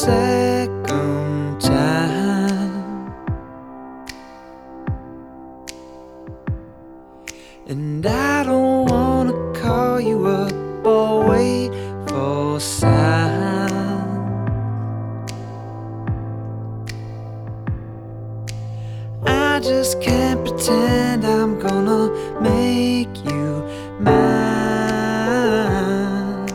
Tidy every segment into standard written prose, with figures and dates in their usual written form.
second time, and I don't wanna call you up or wait for a sign. I just can't pretend I'm gonna make you mine.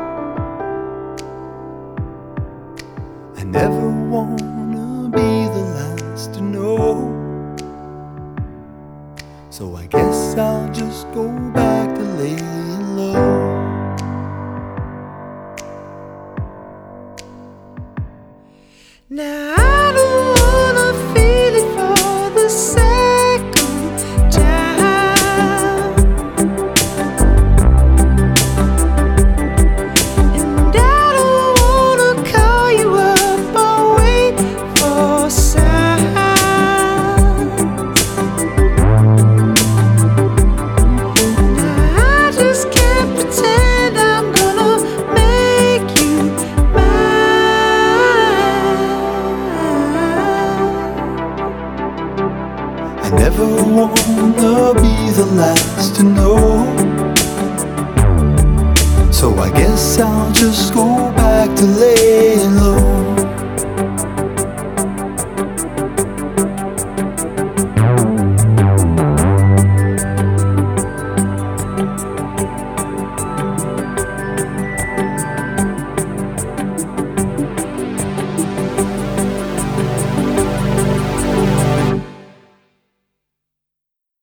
I never wanna be the last to know, so I guess I'll just go back to laying low. Now I don't wanna feel it for the second time, and I don't wanna call you up or wait for a sign. Now I just can't pretend I'm gonna make you I never wanna be the last to know, so I guess I'll just go back